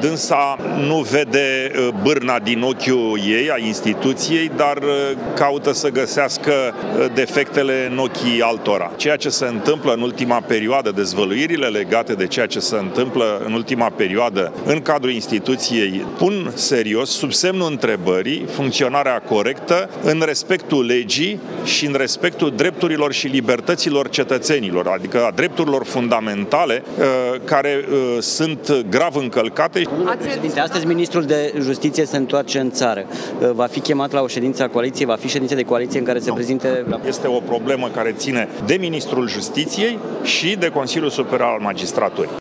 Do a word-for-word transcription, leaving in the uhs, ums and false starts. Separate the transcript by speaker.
Speaker 1: dânsa nu vede bârna din ochiul ei, a instituției, dar caută să găsească defectele în ochii altora. Ceea ce se întâmplă în ultima perioadă, dezvăluirile legate de ceea ce se întâmplă în ultima perioadă în cadrul instituției, pun serios, sub semnul întrebării, funcționarea corectă în respectul legii și în respectul drepturilor și libertăților cetățenilor, adică a drepturilor fundamentale care sunt grav încălcate.
Speaker 2: Președinte, astăzi ministrul de Justiție se întoarce în țară. Va fi chemat la o ședință a coaliției? Va fi ședință de coaliție în care se
Speaker 1: nu.
Speaker 2: prezinte...
Speaker 1: Este o problemă care ține de ministrul Justiției și de Consiliul Superior al Magistraturii.